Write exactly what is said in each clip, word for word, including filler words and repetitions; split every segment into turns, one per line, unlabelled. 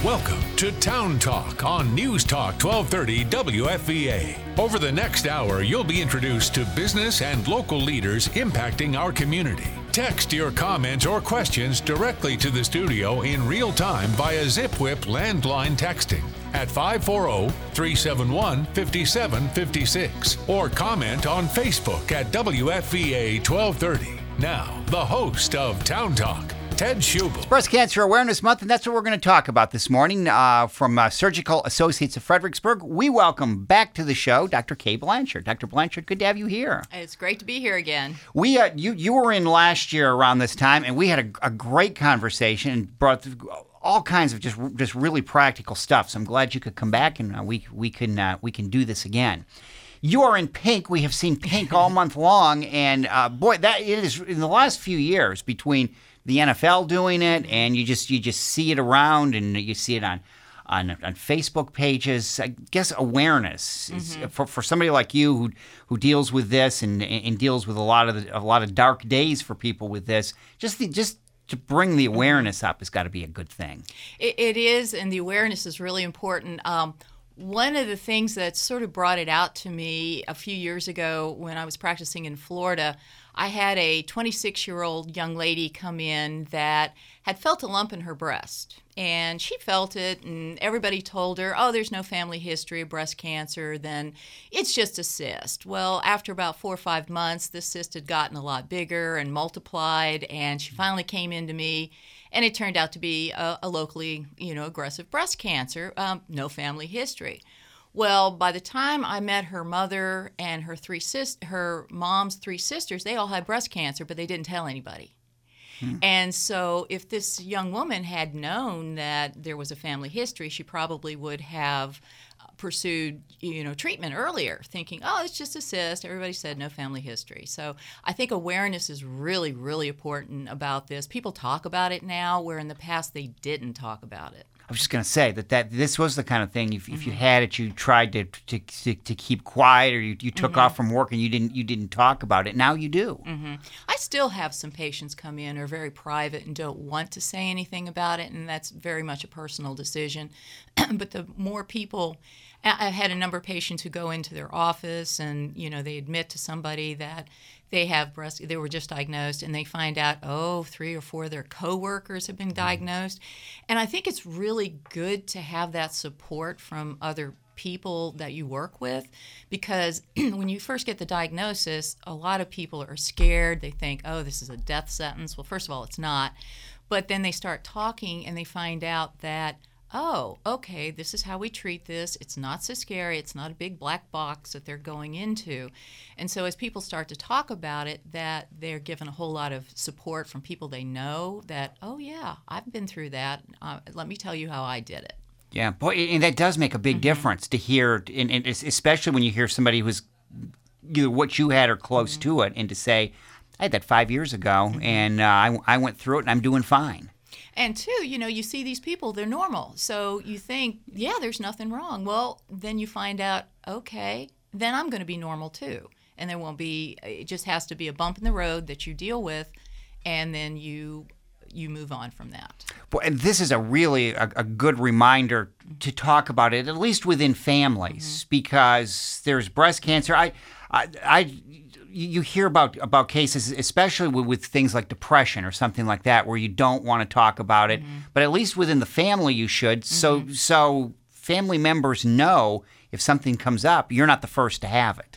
Welcome to Town Talk on News Talk twelve thirty W F V A. Over the next hour, you'll be introduced to business and local leaders impacting our community. Text your comments or questions directly to the studio in real time via ZipWhip landline texting at five four zero, three seven one, five seven five six or comment on Facebook at W F V A twelve thirty. Now, the host of Town Talk, Ted Schubel.
It's Breast Cancer Awareness Month, and that's what we're going to talk about this morning. Uh, from uh, Surgical Associates of Fredericksburg, we welcome back to the show Doctor Kay Blanchard. Doctor Blanchard, good to have you here.
It's great to be here again.
We, uh, you, you were in last year around this time, and we had a, a great conversation and brought all kinds of just just really practical stuff. So I'm glad you could come back, and uh, we we can uh, we can do this again. You are in pink. We have seen pink all month long, and uh, boy, that it is in the last few years between the N F L doing it, and you just you just see it around, and you see it on on, on Facebook pages. I guess awareness is, mm-hmm. for for somebody like you who who deals with this and and deals with a lot of the, a lot of dark days for people with this. Just the, just to bring the awareness up has got to be a good thing.
It, it is, and the awareness is really important. Um, One of the things that sort of brought it out to me a few years ago when I was practicing in Florida, I had a twenty-six-year-old young lady come in that had felt a lump in her breast. And she felt it, and everybody told her, oh, there's no family history of breast cancer, then it's just a cyst. Well, after about four or five months, this cyst had gotten a lot bigger and multiplied, and she finally came into me. And it turned out to be a, a locally, you know, aggressive breast cancer, um, no family history. Well, by the time I met her mother and her three sis- her mom's three sisters, they all had breast cancer, but they didn't tell anybody. Hmm. And so if this young woman had known that there was a family history, she probably would have pursued, you know, treatment earlier, thinking, oh, it's just a cyst. Everybody said no family history. So I think awareness is really, really important about this. People talk about it now, where in the past they didn't talk about it.
I was just going to say that, that this was the kind of thing, if, mm-hmm. if you had it, you tried to to, to, to keep quiet, or you, you took mm-hmm. off from work and you didn't you didn't talk about it. Now you do.
Mm-hmm. I still have some patients come in who are very private and don't want to say anything about it, and that's very much a personal decision. But the more people, I've had a number of patients who go into their office and, you know, they admit to somebody that they have breast, they were just diagnosed, and they find out, oh, three or four of their coworkers have been diagnosed. And I think it's really good to have that support from other people that you work with, because when you first get the diagnosis, a lot of people are scared. They think, oh, this is a death sentence. Well, first of all, it's not. But then they start talking and they find out that, oh, okay, this is how we treat this. It's not so scary. It's not a big black box that they're going into. And so as people start to talk about it, that they're given a whole lot of support from people they know that, oh, yeah, I've been through that. Uh, let me tell you how I did it.
Yeah, boy, and that does make a big mm-hmm. difference to hear, and, and especially when you hear somebody who's either what you had or close mm-hmm. to it, and to say, I had that five years ago, mm-hmm. and uh, I, I went through it, and I'm doing fine.
And two, you know, you see these people, they're normal. So you think, yeah, there's nothing wrong. Well, then you find out, okay, then I'm going to be normal too. And there won't be, it just has to be a bump in the road that you deal with, and then you you move on from that.
Well, and this is a really a, a good reminder to talk about it, at least within families, mm-hmm. because there's breast cancer. I, I, I you hear about, about cases, especially with, with things like depression or something like that, where you don't want to talk about it. Mm-hmm. But at least within the family, you should. So mm-hmm. so family members know if something comes up, you're not the first to have it.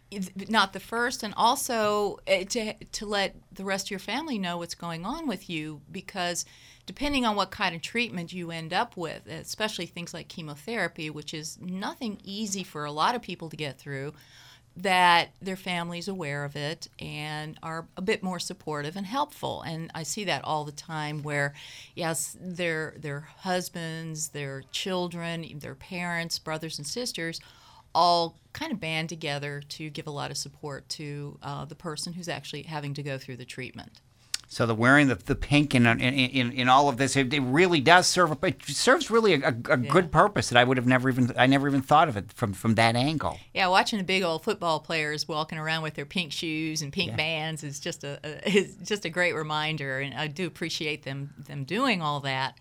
Not the first, and also to to let the rest of your family know what's going on with you, because depending on what kind of treatment you end up with, especially things like chemotherapy, which is nothing easy for a lot of people to get through, that their family's aware of it and are a bit more supportive and helpful. And I see that all the time where, yes, their their husbands, their children, their parents, brothers and sisters all kind of band together to give a lot of support to uh, the person who's actually having to go through the treatment.
So the wearing the, the pink in, in in in all of this, it, it really does serve. It serves really a, a, a yeah. good purpose that I would have never even I never even thought of it from, from that angle.
Yeah, watching the big old football players walking around with their pink shoes and pink yeah. bands is just a, a is just a great reminder, and I do appreciate them them doing all that.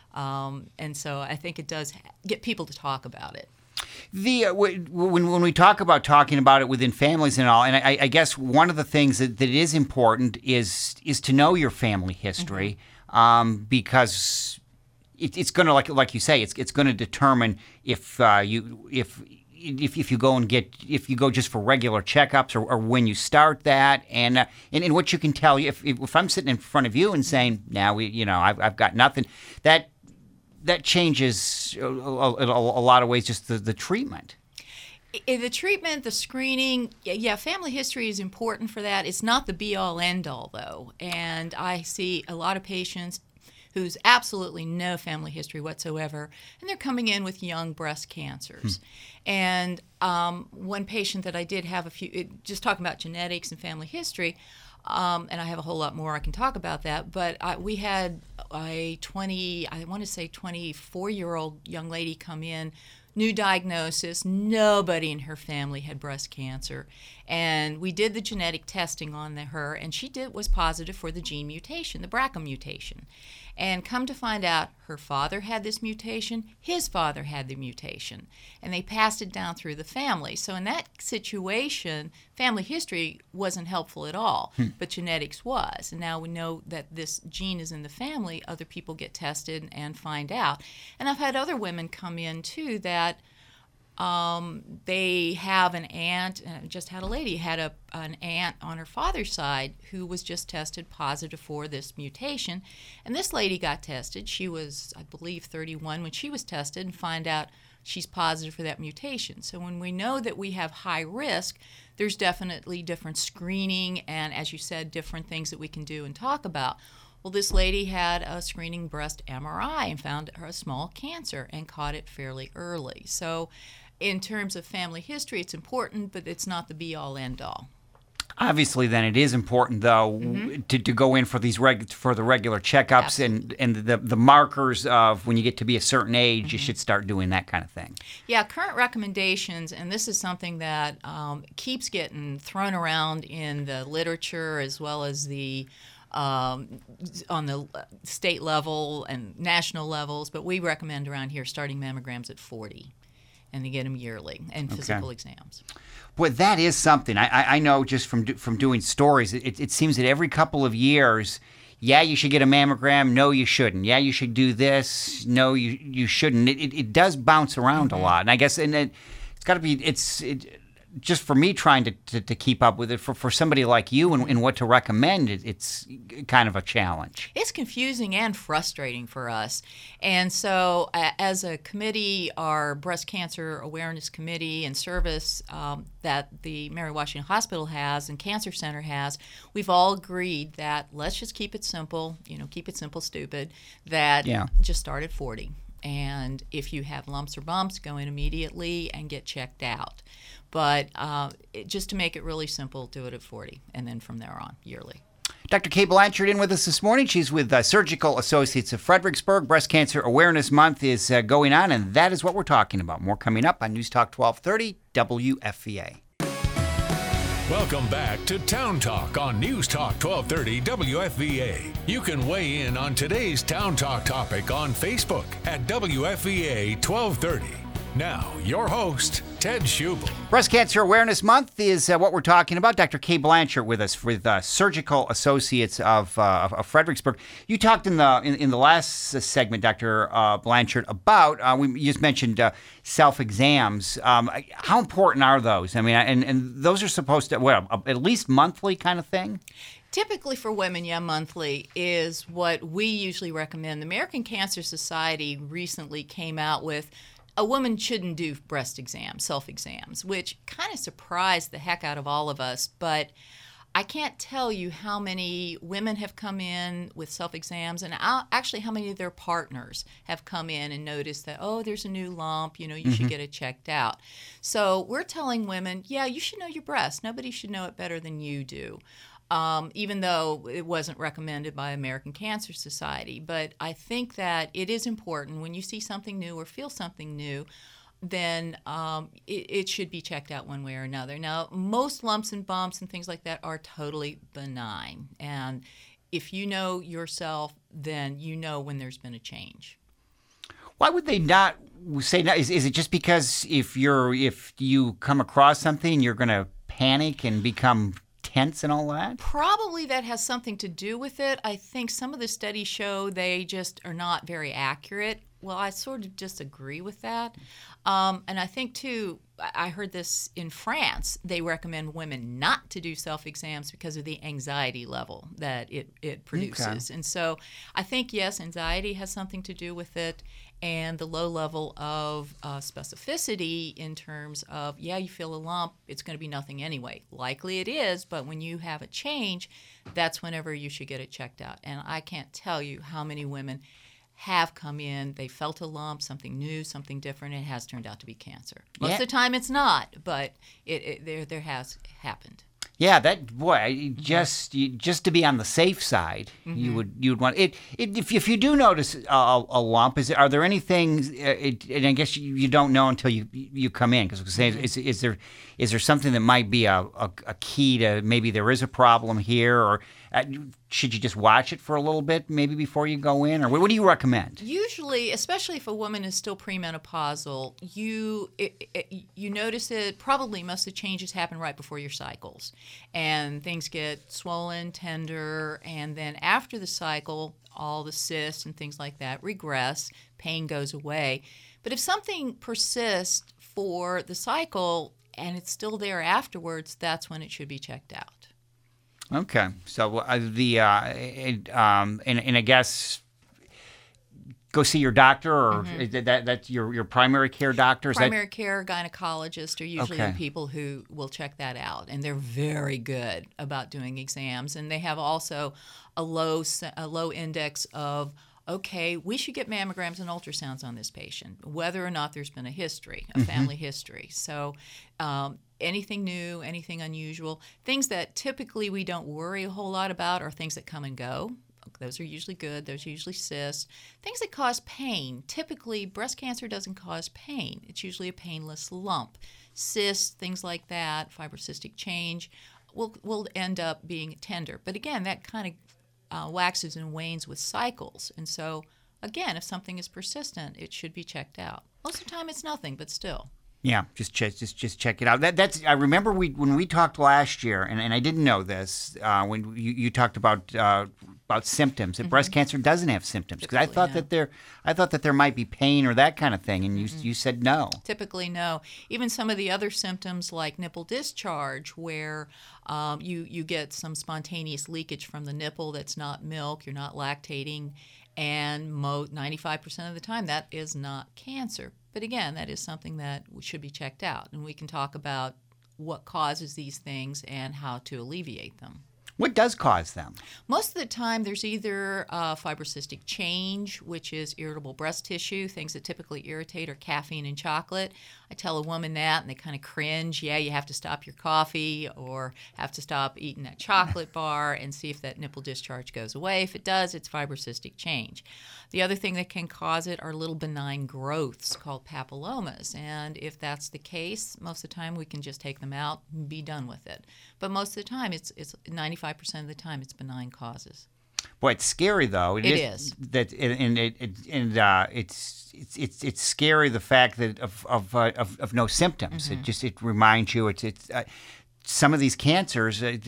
Um, and so I think it does get people to talk about it.
The uh, w- when when we talk about talking about it within families and all, and I, I guess one of the things that, that is important is is to know your family history, mm-hmm. um, because it, it's going to, like like you say, it's it's going to determine if uh, you if. If, if you go and get if you go just for regular checkups or, or when you start that and, uh, and and what you can tell you if, if I'm sitting in front of you and saying now we you know I've I've got nothing, that that changes a, a, a lot of ways just the, the treatment.
The treatment, the screening, yeah, family history is important for that. It's not the be-all, end-all, though. And I see a lot of patients who's absolutely no family history whatsoever, and they're coming in with young breast cancers. Hmm. And um, one patient that I did have a few, it, just talking about genetics and family history, um, and I have a whole lot more I can talk about that, but I, we had a twenty, I want to say twenty-four-year-old young lady come in, new diagnosis, nobody in her family had breast cancer. And we did the genetic testing on the, her, and she did was positive for the gene mutation, the B R C A mutation. And come to find out, her father had this mutation, his father had the mutation, and they passed it down through the family. So in that situation, family history wasn't helpful at all, hmm. but genetics was. And now we know that this gene is in the family, other people get tested and find out. And I've had other women come in, too, that Um, they have an aunt, uh, just had a lady, had a, an aunt on her father's side who was just tested positive for this mutation. And this lady got tested. She was, I believe, thirty-one when she was tested and find out she's positive for that mutation. So when we know that we have high risk, there's definitely different screening and, as you said, different things that we can do and talk about. Well, this lady had a screening breast M R I and found her a small cancer and caught it fairly early. So in terms of family history, it's important, but it's not the be-all, end-all.
Obviously, then it is important, though, mm-hmm. to, to go in for these reg- for the regular checkups Absolutely. and, and the, the markers of when you get to be a certain age, mm-hmm. you should start doing that kind of thing.
Yeah, current recommendations, and this is something that um, keeps getting thrown around in the literature as well as the Um, on the state level and national levels, but we recommend around here starting mammograms at forty, and they get them yearly, and physical okay. exams.
Boy, that is something. I, I know just from do, from doing stories, it, it seems that every couple of years, yeah, you should get a mammogram. No, you shouldn't. Yeah, you should do this. No, you you shouldn't. It it, it does bounce around mm-hmm. a lot, and I guess and it, it's got to be it's. It, just for me trying to, to, to keep up with it, for, for somebody like you and, and what to recommend, it, it's kind of a challenge.
It's confusing and frustrating for us. And so uh, as a committee, our Breast Cancer Awareness Committee and service um, that the Mary Washington Hospital has and Cancer Center has, we've all agreed that let's just keep it simple, you know, keep it simple, stupid, that yeah. just start at forty. And if you have lumps or bumps, go in immediately and get checked out. But uh, it, just to make it really simple, do it at forty, and then from there on, yearly.
Doctor Kay Blanchard in with us this morning. She's with uh, Surgical Associates of Fredericksburg. Breast Cancer Awareness Month is uh, going on, and that is what we're talking about. More coming up on News Talk twelve thirty W F V A.
Welcome back to Town Talk on News Talk twelve thirty W F V A. You can weigh in on today's Town Talk topic on Facebook at W F V A twelve thirty. Now, your host, Ted Schubel.
Breast Cancer Awareness Month is uh, what we're talking about. Doctor Kay Blanchard with us with uh, Surgical Associates of, uh, of, of Fredericksburg. You talked in the in, in the last segment, Doctor Uh, Blanchard, about uh, we you just mentioned uh, self-exams. Um, how important are those? I mean, and and those are supposed to well at least monthly kind of thing.
Typically for women, yeah, monthly is what we usually recommend. The American Cancer Society recently came out with a woman shouldn't do breast exams, self-exams, which kind of surprised the heck out of all of us. But I can't tell you how many women have come in with self-exams, and actually how many of their partners have come in and noticed that, oh, there's a new lump, you know, you mm-hmm. should get it checked out. So we're telling women, yeah, you should know your breast. Nobody should know it better than you do. Um, even though it wasn't recommended by American Cancer Society. But I think that it is important when you see something new or feel something new, then um, it, it should be checked out one way or another. Now, most lumps and bumps and things like that are totally benign. And if you know yourself, then you know when there's been a change.
Why would they not say no? Is, is it just because if you're if you come across something, you're going to panic and become tense and all that?
Probably that has something to do with it. I think some of the studies show they just are not very accurate. Well, I sort of disagree with that. Um, and I think, too, I heard this in France. They recommend women not to do self-exams because of the anxiety level that it, it produces. Okay. And so I think, yes, anxiety has something to do with it, and the low level of uh, specificity in terms of, yeah, you feel a lump, it's going to be nothing anyway. Likely it is, but when you have a change, that's whenever you should get it checked out. And I can't tell you how many women have come in, they felt a lump, something new, something different, it has turned out to be cancer. Most yeah. of the time it's not, but it, it there there has happened.
Yeah, that boy, just you, just to be on the safe side, mm-hmm. you would you would want it. it if if you do notice a, a lump, is are there any things? Uh, it, and I guess you, you don't know until you you come in, because mm-hmm. is is there is there something that might be a, a, a key to maybe there is a problem here, or uh, should you just watch it for a little bit maybe before you go in, or what, what do you recommend?
Usually, especially if a woman is still premenopausal, you it, it, you notice it. Probably most of the changes happen right before your cycles. And things get swollen, tender, and then after the cycle, all the cysts and things like that regress, pain goes away. But if something persists for the cycle and it's still there afterwards, that's when it should be checked out.
Okay. So uh, the uh, it, um, and, and I guess go see your doctor, or mm-hmm. is that that's your your primary care doctor? Is
primary
that...
care gynecologist are usually okay. the people who will check that out, and they're very good about doing exams. And they have also a low a low index of, okay, we should get mammograms and ultrasounds on this patient, whether or not there's been a history, a mm-hmm. family history. So um, anything new, anything unusual, things that typically we don't worry a whole lot about are things that come and go. Those are usually good. Those are usually cysts. Things that cause pain. Typically, breast cancer doesn't cause pain. It's usually a painless lump. Cysts, things like that, fibrocystic change, will will end up being tender. But again, that kind of uh, waxes and wanes with cycles. And so, again, if something is persistent, it should be checked out. Most of the time, it's nothing, but still.
Yeah, just check, just just check it out. That that's. I remember we when we talked last year, and, and I didn't know this uh, when you, you talked about uh, about symptoms. That mm-hmm. breast cancer doesn't have symptoms, because I thought no. that there I thought that there might be pain or that kind of thing, and you mm-hmm. you said no.
Typically, no. Even some of the other symptoms like nipple discharge, where um, you you get some spontaneous leakage from the nipple that's not milk, you're not lactating, and mo- ninety-five percent of the time that is not cancer. But again, that is something that should be checked out, and we can talk about what causes these things and how to alleviate them.
What does cause them?
Most of the time, there's either uh, fibrocystic change, which is irritable breast tissue. Things that typically irritate are caffeine and chocolate. I tell a woman that, and they kind of cringe. Yeah, you have to stop your coffee or have to stop eating that chocolate bar and see if that nipple discharge goes away. If it does, it's fibrocystic change. The other thing that can cause it are little benign growths called papillomas. And if that's the case, most of the time we can just take them out and be done with it. But most of the time, it's it's ninety-five percent of the time, it's benign causes.
Boy, it's scary though.
It, it is.
is. That and it, it and uh, it's it's it's it's scary the fact that of of uh, of, of no symptoms. Mm-hmm. It just it reminds you. It's it's. Uh, some of these cancers are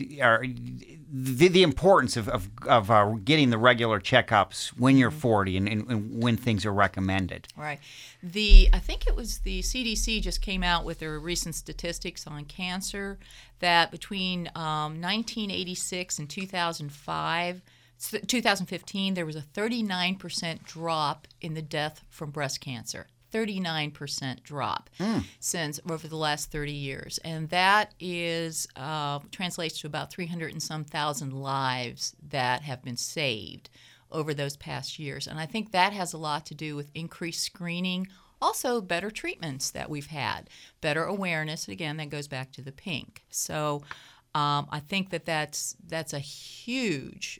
the, the importance of of, of uh, getting the regular checkups when you're forty and, and, and when things are recommended.
Right. The I think it was the C D C just came out with their recent statistics on cancer that between um, nineteen eighty-six and two thousand five, two thousand fifteen, there was a thirty-nine percent drop in the death from breast cancer. thirty-nine percent drop mm. since over the last thirty years. And that is uh, translates to about three hundred and some thousand lives that have been saved over those past years. And I think that has a lot to do with increased screening, also better treatments that we've had, better awareness. Again, that goes back to the pink. So um, I think that that's, that's a huge,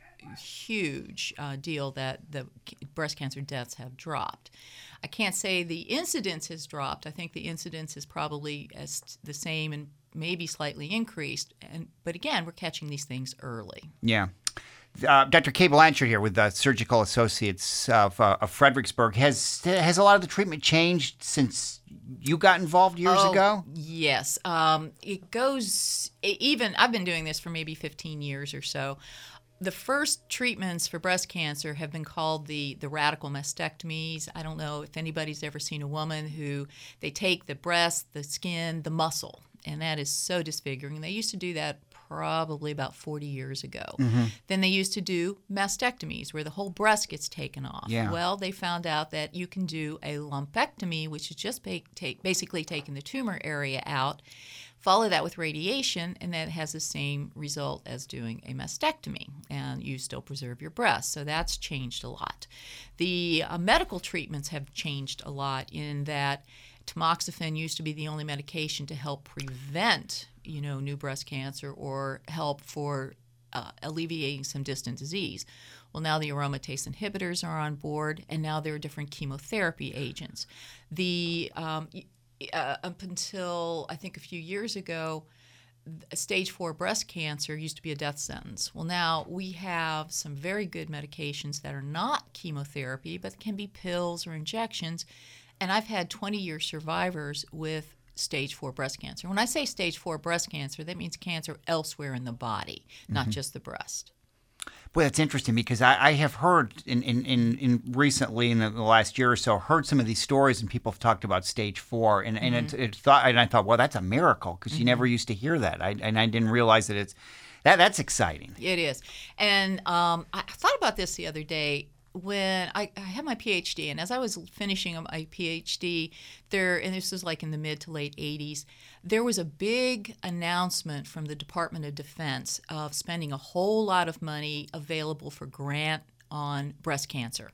huge uh, deal that the breast cancer deaths have dropped. I can't say the incidence has dropped. I think the incidence is probably as the same and maybe slightly increased. And but again, we're catching these things early.
Yeah. Uh, Doctor Kay Blanchard here with the Surgical Associates of, uh, of Fredericksburg. Has has a lot of the treatment changed since you got involved years
oh,
ago?
Yes. Um, it goes, even, I've been doing this for maybe fifteen years or so. The first treatments for breast cancer have been called the, the radical mastectomies. I don't know if anybody's ever seen a woman who they take the breast, the skin, the muscle, and that is so disfiguring. They used to do that probably about forty years ago. Mm-hmm. Then they used to do mastectomies where the whole breast gets taken off.
Yeah.
Well, they found out that you can do a lumpectomy, which is just ba- take, basically taking the tumor area out, follow that with radiation, and that has the same result as doing a mastectomy, and you still preserve your breast. So that's changed a lot. The uh, medical treatments have changed a lot in that tamoxifen used to be the only medication to help prevent, you know, new breast cancer or help for uh, alleviating some distant disease. Well, now the aromatase inhibitors are on board, and now there are different chemotherapy agents. The um, uh, up until I think a few years ago, stage four breast cancer used to be a death sentence. Well, now we have some very good medications that are not chemotherapy, but can be pills or injections. And I've had twenty-year survivors with stage four breast cancer. When I say stage four breast cancer, that means cancer elsewhere in the body, not mm-hmm. just the breast.
Boy, that's interesting because I, I have heard in, in, in, in recently in the last year or so, heard some of these stories and people have talked about stage four, and, and mm-hmm. it, it thought and I thought, well, that's a miracle because mm-hmm. you never used to hear that, I, and I didn't realize that it's that that's exciting.
It is, and um, I thought about this the other day. When I, I had my P H D, and as I was finishing my P H D, there, and this was like in the mid to late eighties, there was a big announcement from the Department of Defense of spending a whole lot of money available for grant on breast cancer.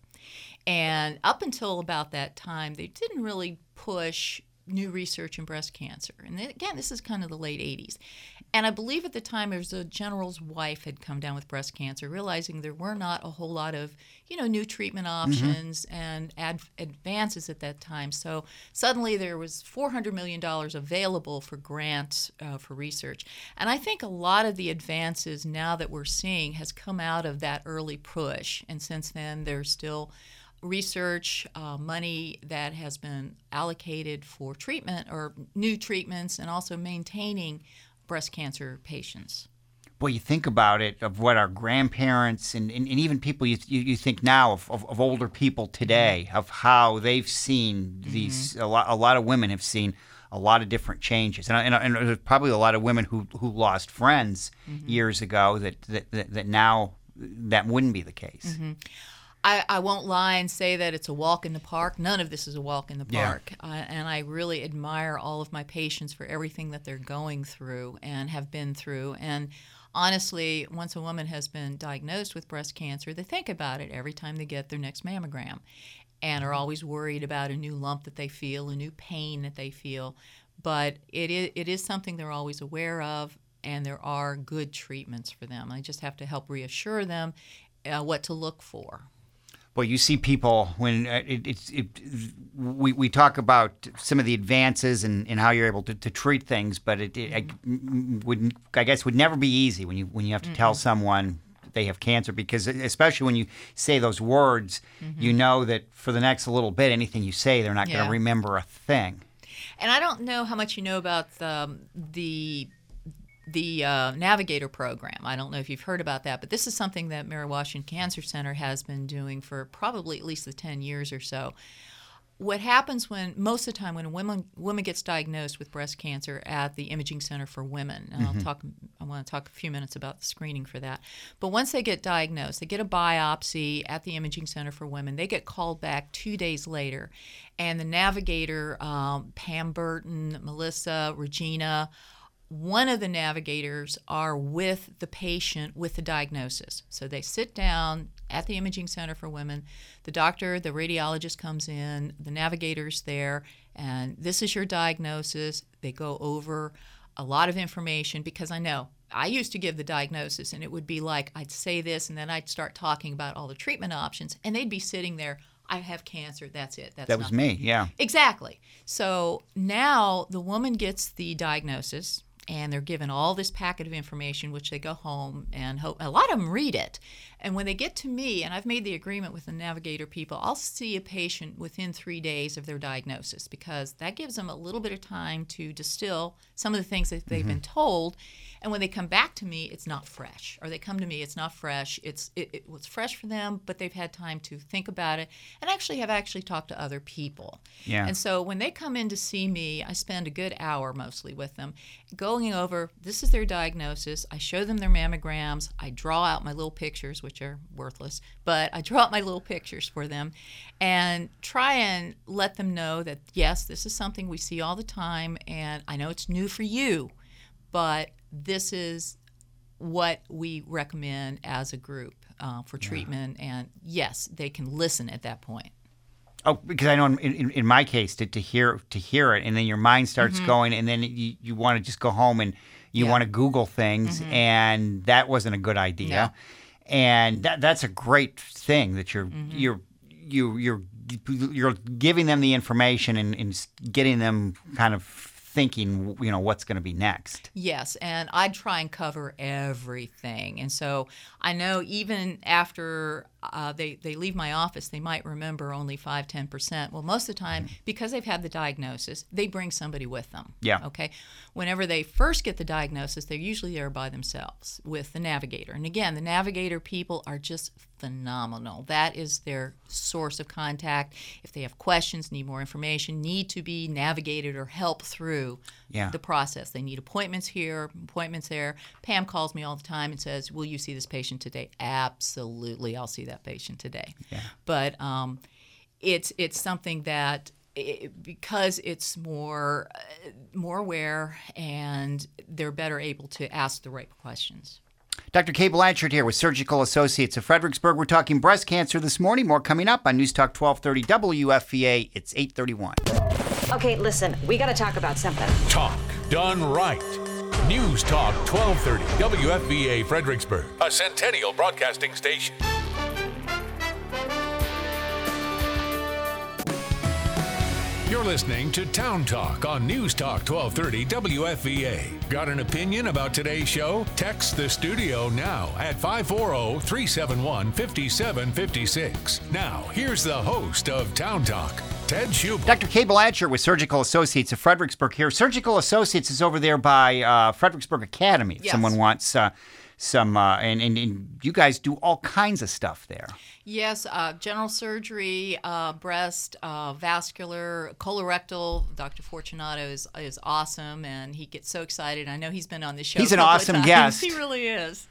And up until about that time, they didn't really push new research in breast cancer. And then, again, this is kind of the late eighties. And I believe at the time it was a general's wife had come down with breast cancer, realizing there were not a whole lot of, you know, new treatment options mm-hmm. and ad- advances at that time. So suddenly there was four hundred million dollars available for grants uh, for research. And I think a lot of the advances now that we're seeing has come out of that early push. And since then, there's still research uh, money that has been allocated for treatment or new treatments and also maintaining breast cancer patients.
Well, you think about it, of what our grandparents and, and, and even people you, you you think now of, of, of older people today, mm-hmm. of how they've seen these, mm-hmm. a lot a lot of women have seen a lot of different changes. And, and, and there's probably a lot of women who, who lost friends mm-hmm. years ago that, that, that, that now that wouldn't be the case.
Mm-hmm. I, I won't lie and say that it's a walk in the park. None of this is a walk in the park. Yeah. Uh, and I really admire all of my patients for everything that they're going through and have been through. And honestly, once a woman has been diagnosed with breast cancer, they think about it every time they get their next mammogram and are always worried about a new lump that they feel, a new pain that they feel. But it is, it is something they're always aware of, and there are good treatments for them. I just have to help reassure them uh, what to look for.
Well, you see people when it, it, it, we we talk about some of the advances and, and how you're able to, to treat things, but it, it mm-hmm. I, would I guess would never be easy when you when you have to mm-hmm. tell someone they have cancer, because especially when you say those words, mm-hmm. you know that for the next little bit, anything you say, they're not yeah. going to remember a thing.
And I don't know how much you know about the the. the uh, Navigator program. I don't know if you've heard about that, but this is something that Mary Washington Cancer Center has been doing for probably at least the ten years or so. What happens when, most of the time, when a woman, woman gets diagnosed with breast cancer at the Imaging Center for Women, and mm-hmm. I'll talk, I want to talk a few minutes about the screening for that, but once they get diagnosed, they get a biopsy at the Imaging Center for Women, they get called back two days later, and the Navigator, um, Pam Burton, Melissa, Regina, one of the navigators are with the patient with the diagnosis. So they sit down at the Imaging Center for Women. The doctor, the radiologist comes in, the navigator's there, and this is your diagnosis. They go over a lot of information, because I know I used to give the diagnosis, and it would be like I'd say this, and then I'd start talking about all the treatment options, and they'd be sitting there, I have cancer, that's it. That's
that was
nothing.
me, yeah.
Exactly. So now the woman gets the diagnosis, and they're given all this packet of information, which they go home and hope, a lot of them read it. And when they get to me, and I've made the agreement with the Navigator people, I'll see a patient within three days of their diagnosis, because that gives them a little bit of time to distill some of the things that they've mm-hmm. been told. And when they come back to me, it's not fresh. Or they come to me, it's not fresh. It's it, it was fresh for them, but they've had time to think about it and actually have actually talked to other people.
Yeah.
And so when they come in to see me, I spend a good hour mostly with them, going over, this is their diagnosis. I show them their mammograms. I draw out my little pictures, which are worthless, but I draw out my little pictures for them and try and let them know that, yes, this is something we see all the time, and I know it's new for you, but this is what we recommend as a group uh, for treatment. Yeah. And yes, they can listen at that point.
Oh, because I know in, in, in my case, to, to hear to hear it, and then your mind starts mm-hmm. going, and then you, you want to just go home and you yeah. want to Google things, mm-hmm. and that wasn't a good idea.
No.
And that that's a great thing that you're mm-hmm. you're you you're you're giving them the information and, and getting them kind of thinking, you know, what's going to be next.
Yes, and I try and cover everything. And so I know even after uh, they, they leave my office, they might remember only five to ten percent. Well, most of the time, because they've had the diagnosis, they bring somebody with them.
Yeah.
Okay? Whenever they first get the diagnosis, they're usually there by themselves with the Navigator. And again, the Navigator people are just phenomenal. That is their source of contact. If they have questions, need more information, need to be navigated or helped through
yeah.
the process. They need appointments here, appointments there. Pam calls me all the time and says, will you see this patient today? Absolutely, I'll see that patient today.
Yeah.
But um, it's it's something that it, because it's more uh, more aware, and they're better able to ask the right questions.
Doctor Kay Blanchard here with Surgical Associates of Fredericksburg. We're talking breast cancer this morning. More coming up on News Talk twelve thirty W F V A. It's eight thirty-one.
Okay, listen, we got to talk about something.
Talk done right. News Talk twelve thirty W F V A Fredericksburg, a Centennial Broadcasting station. You're listening to Town Talk on News Talk twelve thirty W F V A. Got an opinion about today's show? Text the studio now at five four zero, three seven one, five seven five six. Now, here's the host of Town Talk, Ted Schubel.
Doctor Kay Blanchard with Surgical Associates of Fredericksburg here. Surgical Associates is over there by uh, Fredericksburg Academy. If
yes.
someone wants uh, some, uh, and, and, and you guys do all kinds of stuff there.
Yes, uh, general surgery, uh, breast, uh, vascular, colorectal. Doctor Fortunato is is awesome, and he gets so excited. I know he's been on the show.
He's an
a couple
awesome
of times.
guest.
He really is.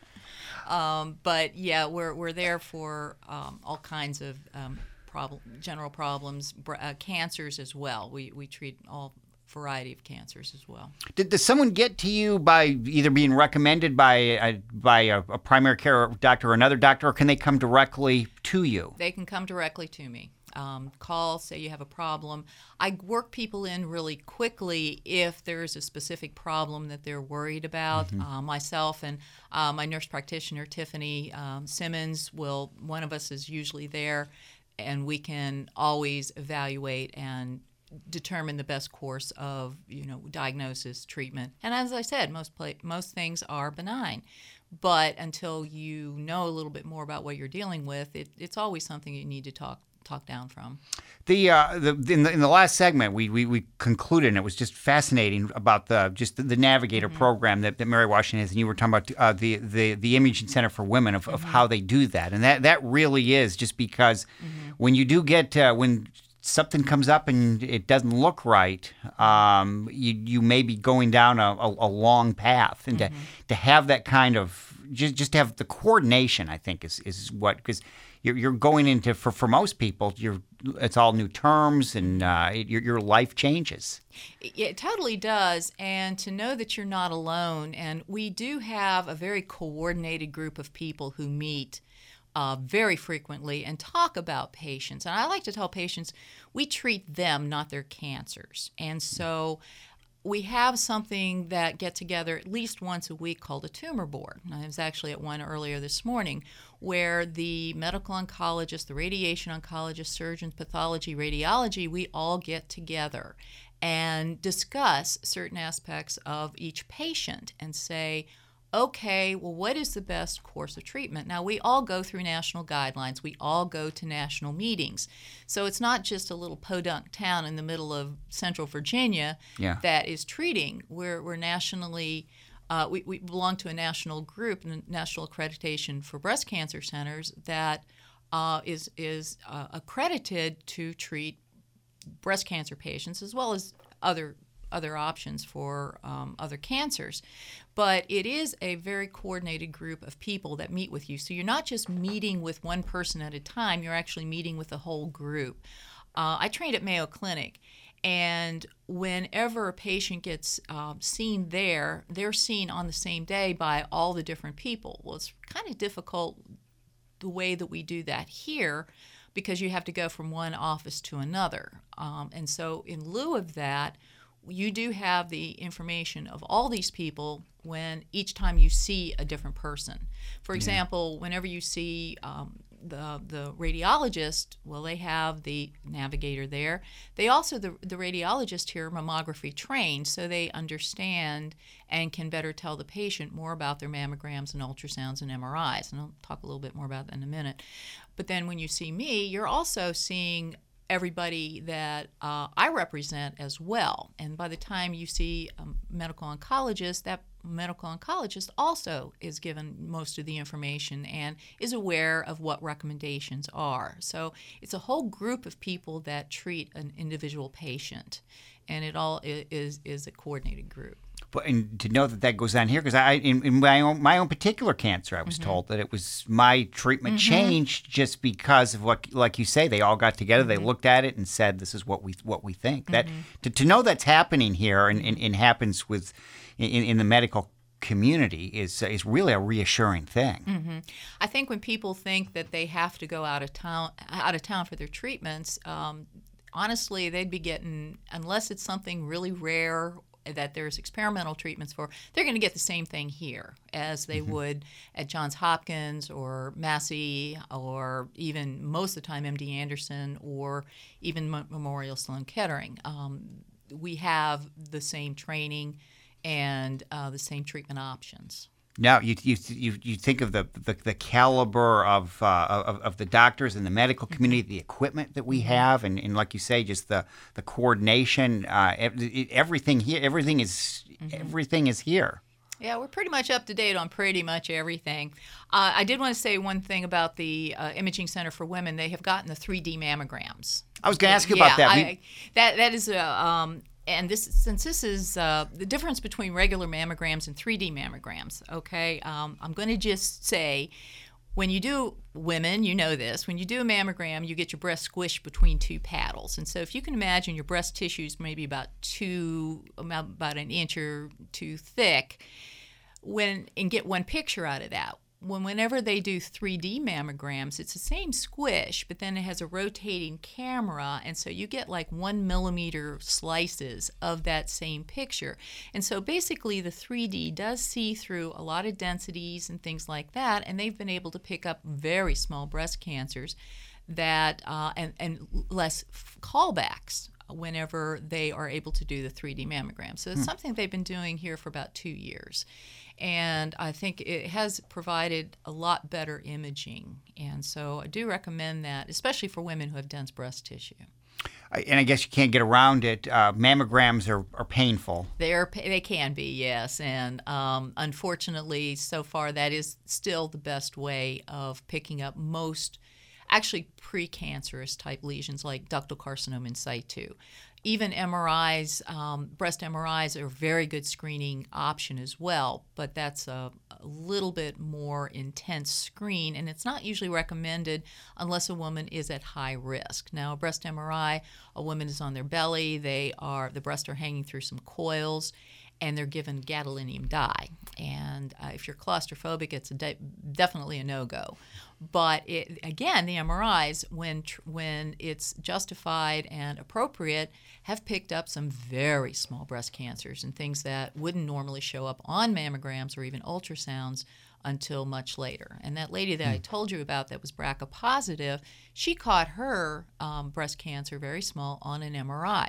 Um, but yeah, we're we're there for um, all kinds of um, problem, general problems, br- uh, cancers as well. We we treat all variety of cancers as well.
Did, does someone get to you by either being recommended by a, by a, a primary care doctor or another doctor, or can they come directly to you?
They can come directly to me. Um, call, say you have a problem. I work people in really quickly if there's a specific problem that they're worried about. Mm-hmm. Uh, myself and uh, my nurse practitioner, Tiffany um, Simmons, will, one of us is usually there, and we can always evaluate and determine the best course of, you know, diagnosis, treatment. And as I said, most pla- most things are benign. But until you know a little bit more about what you're dealing with, it, it's always something you need to talk talk down from.
The uh, the in the in the last segment we we, we concluded, and it was just fascinating about the just the, the Navigator mm-hmm. program that, that Mary Washington has, and you were talking about uh, the the the Imaging Center for Women of, mm-hmm. of how they do that, and that that really is just because mm-hmm. when you do get uh, when something comes up and it doesn't look right, um, you you may be going down a, a, a long path, and mm-hmm. to to have that kind of just just to have the coordination, I think is is what, because you're you're going into for, for most people you're it's all new terms, and uh, it, your your life changes.
It totally does, and to know that you're not alone, and we do have a very coordinated group of people who meet Uh, very frequently and talk about patients. And I like to tell patients we treat them, not their cancers. And so we have something that get together at least once a week called a tumor board. And I was actually at one earlier this morning where the medical oncologist, the radiation oncologist, surgeons, pathology, radiology, we all get together and discuss certain aspects of each patient and say, okay, well, what is the best course of treatment? Now, we all go through national guidelines. We all go to national meetings. So it's not just a little podunk town in the middle of central Virginia
yeah.
that is treating. We're, we're nationally, uh, we, we belong to a national group, the National Accreditation for Breast Cancer Centers, that uh, is, is uh, accredited to treat breast cancer patients as well as other other options for um, other cancers. But it is a very coordinated group of people that meet with you. So you're not just meeting with one person at a time, you're actually meeting with the whole group. Uh, I trained at Mayo Clinic, and whenever a patient gets um, seen there, they're seen on the same day by all the different people. Well, it's kind of difficult the way that we do that here, because you have to go from one office to another. Um, and so in lieu of that, you do have the information of all these people when each time you see a different person. For example, yeah. whenever you see um, the the radiologist, well, they have the navigator there. They also, the, the radiologist here, are mammography trained, so they understand and can better tell the patient more about their mammograms and ultrasounds and M R Is. And I'll talk a little bit more about that in a minute. But then when you see me, you're also seeing everybody that uh, I represent as well. And by the time you see a medical oncologist, that medical oncologist also is given most of the information and is aware of what recommendations are. So it's a whole group of people that treat an individual patient, and it all is is a coordinated group.
But and to know that that goes on here, because I in, in my own my own particular cancer, I was mm-hmm. told that it was my treatment mm-hmm. changed just because of what, like you say, they all got together, mm-hmm. they looked at it and said, "This is what we what we think." Mm-hmm. That to, to know that's happening here and, and, and happens with in, in the medical community is is really a reassuring thing.
Mm-hmm. I think when people think that they have to go out of town out of town for their treatments, um, honestly, they'd be getting, unless it's something really rare that there's experimental treatments for, they're going to get the same thing here as they mm-hmm. would at Johns Hopkins or Massey or even most of the time M D Anderson or even M- Memorial Sloan Kettering. Um, we have the same training and uh, the same treatment options.
Now, you you you, you think of the, the, the caliber of, uh, of of the doctors and the medical community, mm-hmm. the equipment that we have, and, and like you say, just the the coordination. Uh, everything here, everything is mm-hmm. everything is here.
Yeah, we're pretty much up to date on pretty much everything. Uh, I did want to say one thing about the uh, Imaging Center for Women. They have gotten the three D mammograms.
I was going to ask you
yeah,
about that.
I, we... That that is a. Um, And this, since this is uh, the difference between regular mammograms and three D mammograms, okay, um, I'm going to just say, when you do, women, you know this, when you do a mammogram, you get your breast squished between two paddles. And so if you can imagine your breast tissue is maybe about two, about an inch or two thick, when and get one picture out of that. When whenever they do three D mammograms, it's the same squish, but then it has a rotating camera, and so you get like one millimeter slices of that same picture. And so basically the three D does see through a lot of densities and things like that, and they've been able to pick up very small breast cancers that uh, and, and less callbacks whenever they are able to do the three D mammogram. So it's hmm. something they've been doing here for about two years. And I think it has provided a lot better imaging. And so I do recommend that, especially for women who have dense breast tissue.
And I guess you can't get around it. Uh, mammograms are, are painful.
They are. They can be, yes. And um, unfortunately, so far, that is still the best way of picking up most, actually precancerous type lesions like ductal carcinoma in situ. Even M R Is, um, breast M R Is are a very good screening option as well, but that's a, a little bit more intense screen, and it's not usually recommended unless a woman is at high risk. Now, a breast M R I, a woman is on their belly, they are the breasts are hanging through some coils, and they're given gadolinium dye. And uh, if you're claustrophobic, it's a de- definitely a no-go. But it, again, the M R Is, when tr- when it's justified and appropriate, have picked up some very small breast cancers and things that wouldn't normally show up on mammograms or even ultrasounds until much later. And that lady that mm. I told you about that was B R C A positive, she caught her um, breast cancer, very small, on an M R I.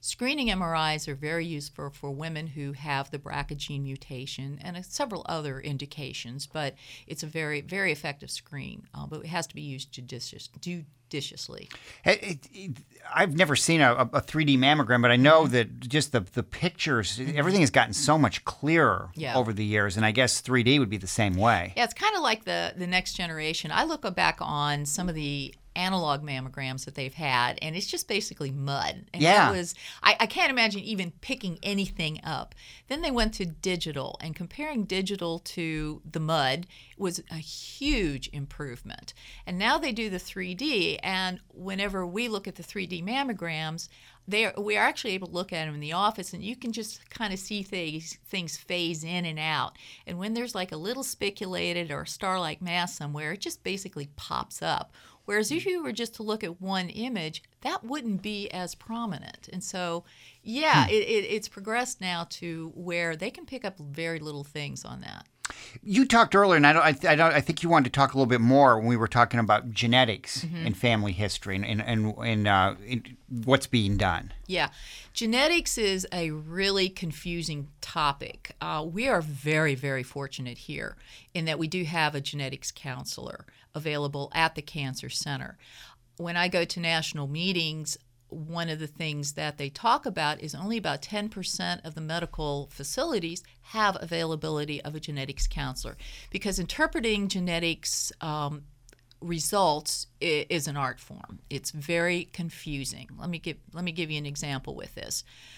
Screening M R Is are very useful for women who have the B R C A gene mutation and uh, several other indications, but it's a very, very effective screen, uh, but it has to be used judicious, judiciously.
It, it, it, I've never seen a, a three D mammogram, but I know that just the, the pictures, everything has gotten so much clearer
Yeah.
over the years, and I guess three D would be the same way.
Yeah, it's kind of like the, the next generation. I look back on some of the analog mammograms that they've had, and it's just basically mud. And
Yeah.
It was, I, I can't imagine even picking anything up. Then they went to digital, and comparing digital to the mud was a huge improvement. And now they do the three D, and whenever we look at the three D mammograms, they are, we are actually able to look at them in the office, and you can just kind of see things, things phase in and out. And when there's like a little spiculated or star-like mass somewhere, it just basically pops up. Whereas if you were just to look at one image, that wouldn't be as prominent. And so, yeah,
Hmm.
it, it, it's progressed now to where they can pick up very little things on that.
You talked earlier, and I, don't, I, th- I, don't, I think you wanted to talk a little bit more when we were talking about genetics
Mm-hmm.
and family history and, and, and, and uh, in what's being done.
Yeah, genetics is a really confusing topic. Uh, we are very, very fortunate here in that we do have a genetics counselor available at the Cancer Center. When I go to national meetings, one of the things that they talk about is only about ten percent of the medical facilities have availability of a genetics counselor, because interpreting genetics um, results is an art form. It's very confusing. Let me give let me give you an example with this.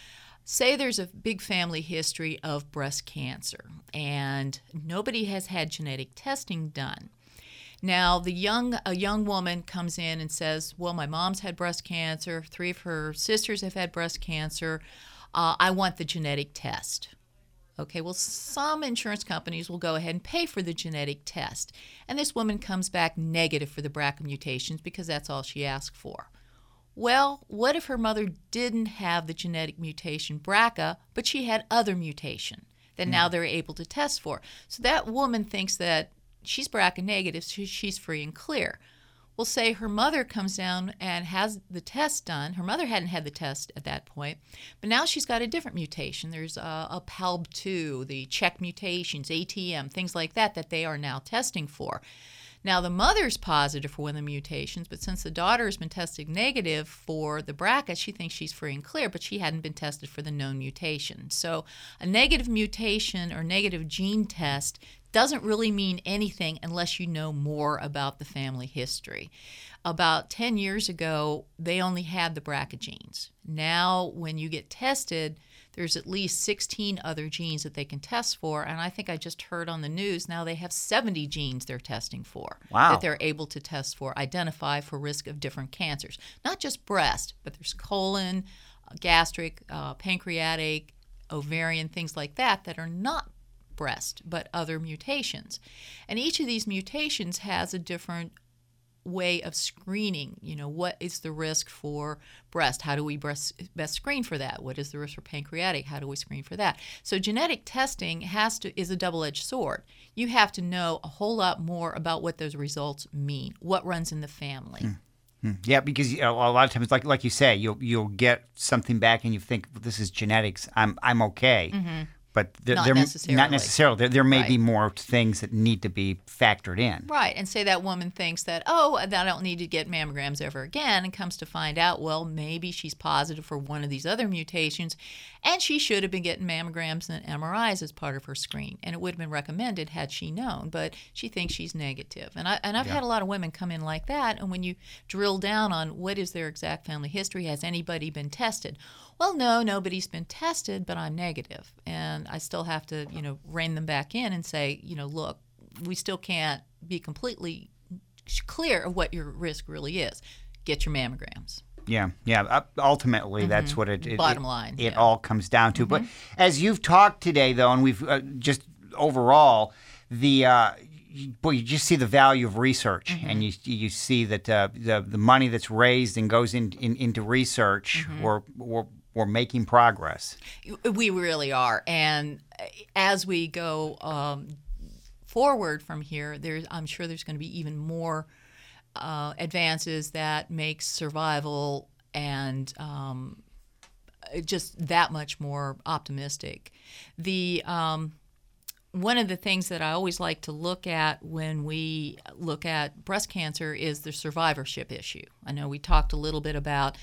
Say there's a big family history of breast cancer and nobody has had genetic testing done. Now, the young a young woman comes in and says, well, my mom's had breast cancer, three of her sisters have had breast cancer, uh, I want the genetic test. Okay, well, some insurance companies will go ahead and pay for the genetic test. And this woman comes back negative for the B R C A mutations because that's all she asked for. Well, what if her mother didn't have the genetic mutation B R C A, but she had other mutation that now they're able to test for? So that woman thinks that she's B R C A negative, so she's free and clear. Well, say her mother comes down and has the test done. Her mother hadn't had the test at that point, but now she's got a different mutation. There's a, a P A L B two, the check mutations, A T M, things like that that they are now testing for. Now, the mother's positive for one of the mutations, but since the daughter has been tested negative for the B R C A, she thinks she's free and clear, but she hadn't been tested for the known mutation. So a negative mutation or negative gene test doesn't really mean anything unless you know more about the family history. About ten years ago, they only had the B R C A genes. Now, when you get tested, there's at least sixteen other genes that they can test for, and I think I just heard on the news now they have seventy genes they're testing for.
Wow.
That they're able to test for, identify for risk of different cancers. Not just breast, but there's colon, gastric, uh, pancreatic, ovarian, things like that that are not breast, but other mutations. And each of these mutations has a different way of screening. You know, what is the risk for breast? How do we breast, best screen for that? What is the risk for pancreatic? How do we screen for that? So genetic testing has to is a double-edged sword. You have to know a whole lot more about what those results mean, what runs in the family.
Hmm. Hmm. Yeah, because you know, a lot of times, like like you say, you'll you'll get something back and you think, well, this is genetics. I'm I'm okay.
Mm-hmm.
But there,
Not
there,
necessarily.
not necessarily. There, there may
Right.
be more things that need to be factored in.
Right, and say that woman thinks that, oh, I don't need to get mammograms ever again, and comes to find out, well, maybe she's positive for one of these other mutations, and she should have been getting mammograms and M R Is as part of her screen, and it would have been recommended had she known, but she thinks she's negative. And, I, and I've
Yeah.
had a lot of women come in like that, and when you drill down on what is their exact family history, has anybody been tested? Well, no, nobody's been tested, but I'm negative, and I still have to, you know, rein them back in and say, you know, look, we still can't be completely clear of what your risk really is. Get your mammograms.
Yeah, yeah. Uh, ultimately,
Mm-hmm.
that's what it, it
Bottom
it,
line,
It
yeah.
all comes down to. But as you've talked today, though, and we've uh, just overall the. Uh, you- Boy, you just see the value of research,
Mm-hmm.
and you you see that uh, the the money that's raised and goes in, in into research,
Mm-hmm.
we're, we're we're making progress.
We really are, and as we go um, forward from here, there's I'm sure there's going to be even more uh, advances that make survival and um, just that much more optimistic. The um, one of the things that I always like to look at when we look at breast cancer is the survivorship issue. I know we talked a little bit about,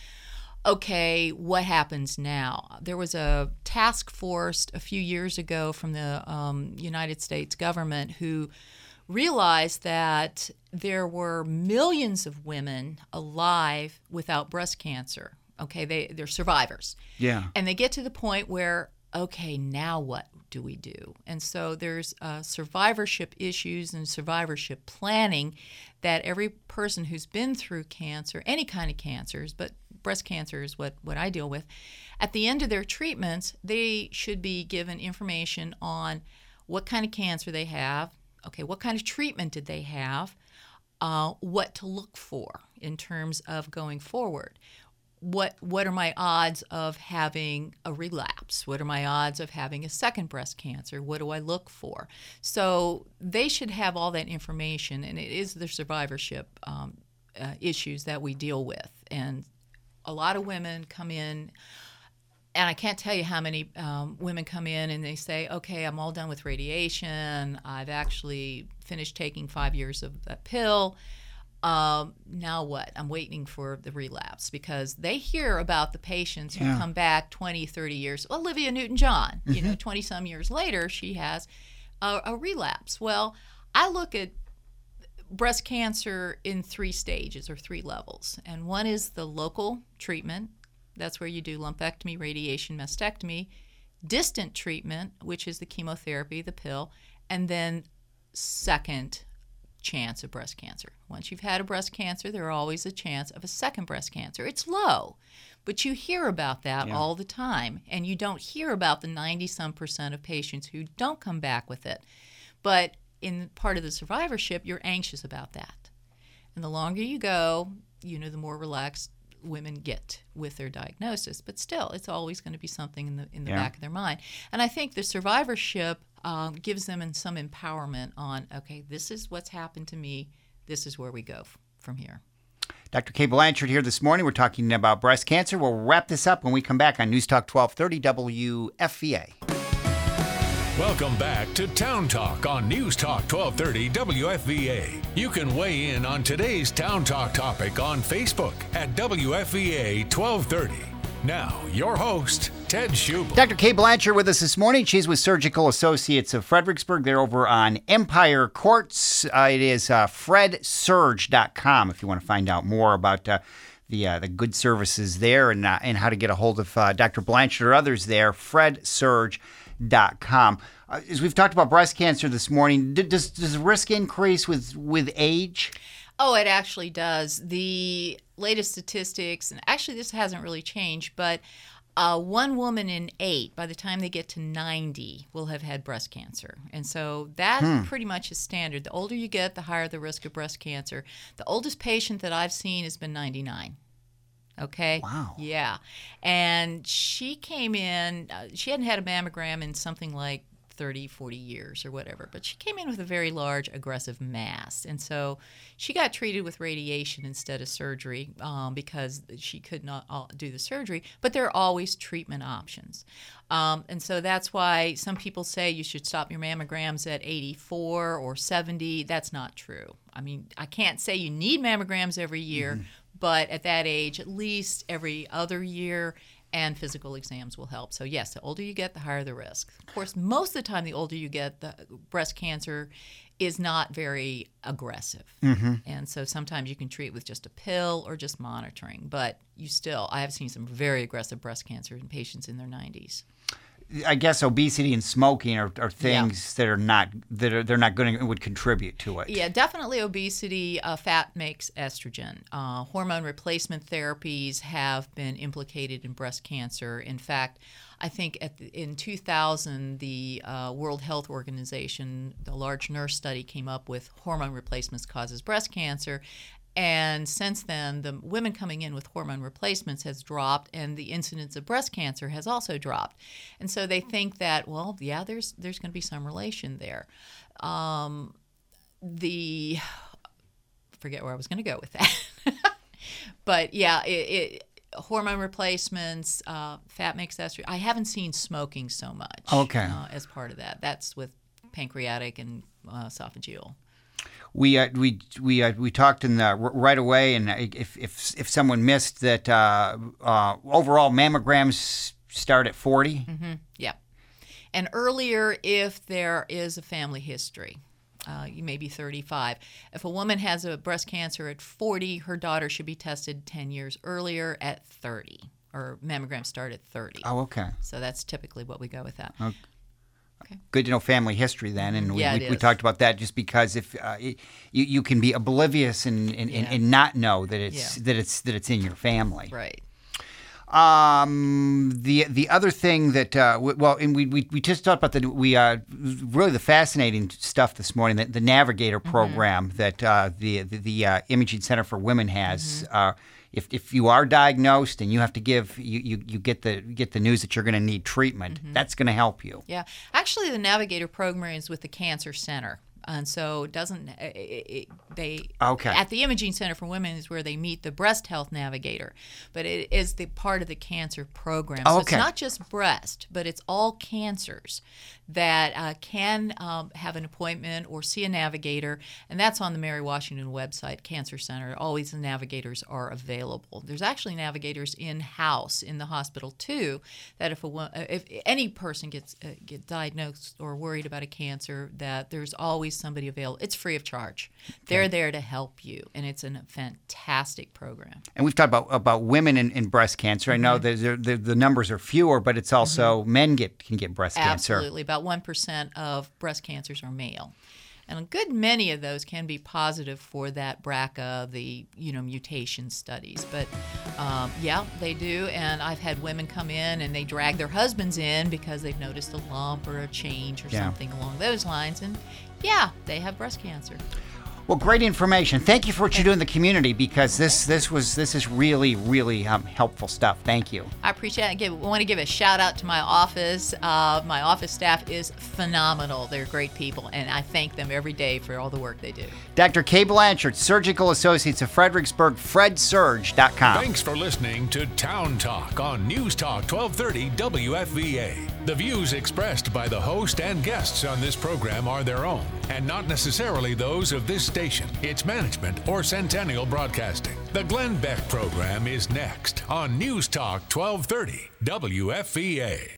okay, what happens now? There was a task force a few years ago from the um, United States government who realized that there were millions of women alive without breast cancer. Okay, they, they're survivors.
Yeah.
And they get to the point where, okay, now what do we do? And so there's uh, survivorship issues and survivorship planning that every person who's been through cancer, any kind of cancers, but breast cancer is what, what I deal with, at the end of their treatments, they should be given information on what kind of cancer they have, okay, what kind of treatment did they have, uh, what to look for in terms of going forward. What what are my odds of having a relapse? What are my odds of having a second breast cancer? What do I look for? So they should have all that information, and it is the survivorship um, uh, issues that we deal with. And a lot of women come in, and I can't tell you how many um, women come in and they say, okay, I'm all done with radiation. I've actually finished taking five years of that pill. Um, now what? I'm waiting for the relapse, because they hear about the patients who
Yeah.
come back twenty, thirty years. Olivia Newton-John, you know, twenty-some years later, she has a, a relapse. Well, I look at breast cancer in three stages or three levels. And one is the local treatment. That's where you do lumpectomy, radiation, mastectomy. Distant treatment, which is the chemotherapy, the pill. And then second chance of breast cancer. Once you've had a breast cancer, there are always a chance of a second breast cancer. It's low, but you hear about that
Yeah.
all the time, and you don't hear about the ninety-some percent of patients who don't come back with it. But in part of the survivorship, you're anxious about that. And the longer you go, you know, the more relaxed women get with their diagnosis. But still, it's always going to be something in the in the
Yeah.
back of their mind. And I think the survivorship um, gives them in some empowerment on, okay, this is what's happened to me. This is where we go f- from here.
Doctor Kay Blanchard here this morning. We're talking about breast cancer. We'll wrap this up when we come back on News Talk twelve thirty W F V A.
Welcome back to Town Talk on News Talk twelve thirty W F V A. You can weigh in on today's Town Talk topic on Facebook at W F V A twelve thirty. Now, your host, Ted Schubel.
Doctor Kay Blanchard with us this morning. She's with Surgical Associates of Fredericksburg. They're over on Empire Courts. Uh, it is uh, fred surge dot com if you want to find out more about uh, the uh, the good services there and uh, and how to get a hold of uh, Doctor Blanchard or others there. fred surge dot com. Uh, as we've talked about breast cancer this morning, d- does does the risk increase with with age?
Oh, it actually does. The latest statistics, and actually this hasn't really changed, but uh, one woman in eight, by the time they get to ninety, will have had breast cancer. And so that pretty much is standard. The older you get, the higher the risk of breast cancer. The oldest patient that I've seen has been ninety-nine. Okay?
Wow.
Yeah. And she came in, uh, she hadn't had a mammogram in something like thirty, forty years or whatever, but she came in with a very large aggressive mass. And so she got treated with radiation instead of surgery um, because she could not uh, do the surgery, but there are always treatment options. Um, and so that's why some people say you should stop your mammograms at eighty-four or seventy. That's not true. I mean, I can't say you need mammograms every year, mm-hmm. but at that age, at least every other year, and physical exams will help. So yes, the older you get, the higher the risk. Of course, most of the time, the older you get, the breast cancer is not very aggressive. Mm-hmm. And so sometimes you can treat with just a pill or just monitoring. But you still, I have seen some very aggressive breast cancer in patients in their nineties.
I guess obesity and smoking are, are things
Yeah.
that are not that are they're not going to would contribute to it.
Yeah, definitely obesity. Uh, fat makes estrogen. Uh, hormone replacement therapies have been implicated in breast cancer. In fact, I think at the, in two thousand, the uh, World Health Organization, the large nurse study came up with hormone replacements causes breast cancer. And since then, the women coming in with hormone replacements has dropped, and the incidence of breast cancer has also dropped. And so they think that, well, yeah, there's there's going to be some relation there. Um, the I forget where I was going to go with that, but yeah, it, it hormone replacements, uh, fat mixed estrogen. I haven't seen smoking so much.
Okay.
Uh, as part of that, that's with pancreatic and uh, esophageal.
We uh, we we uh, we talked in the r- right away, and if if if someone missed that, uh, uh, overall mammograms start at forty.
Mm-hmm. Yeah, and earlier if there is a family history. Uh, you may be thirty-five. If a woman has a breast cancer at forty, her daughter should be tested ten years earlier at thirty, or mammograms start at thirty.
Oh, okay.
So that's typically what we go with that.
Okay.
Okay.
Good to know family history then, and we,
Yeah,
we,
it
we
is.
talked about that just because if uh, it, you you can be oblivious and and, and,
Yeah.
and not know that it's
Yeah.
that it's that it's in your family.
Right.
Um, the the other thing that uh, w- well, and we, we we just talked about the we uh really the fascinating stuff this morning, the, the Navigator program that uh, the the, the uh, Imaging Center for Women has. Uh, if if you are diagnosed and you have to give you, you, you get the get the news that you're going to need treatment, that's going to help you.
Yeah. Actually, the Navigator program is with the Cancer Center. And so it doesn't it, it, they
Okay.
at the Imaging Center for Women is where they meet the Breast Health Navigator, but it is the part of the cancer program. So
Okay.
it's not just breast, but it's all cancers that uh, can um, have an appointment or see a navigator, and that's on the Mary Washington website, Cancer Center. Always the navigators are available. There's actually navigators in house in the hospital too. That if a wo- if any person gets uh, get diagnosed or worried about a cancer, that there's always somebody available. It's free of charge. They're there to help you, and it's a fantastic program.
And we've talked about about women in, in breast cancer. I know that there- the the numbers are fewer, but it's also men get can get breast cancer.
Absolutely. About one percent of breast cancers are male. And a good many of those can be positive for that B R C A, the you know mutation studies. But um, yeah, they do. And I've had women come in and they drag their husbands in because they've noticed a lump or a change or
Yeah.
something along those lines. And yeah, they have breast cancer.
Well, great information. Thank you for what you do in the community, because this this was this is really really um, helpful stuff. Thank you.
I appreciate it. I give, want to give a shout out to my office. Uh, my office staff is phenomenal. They're great people, and I thank them every day for all the work they do.
Doctor Kay Blanchard, Surgical Associates of Fredericksburg, fred surge dot com.
Thanks for listening to Town Talk on News Talk twelve thirty W F V A. The views expressed by the host and guests on this program are their own and not necessarily those of this station, its management, or Centennial Broadcasting. The Glenn Beck program is next on News Talk twelve thirty W F V A.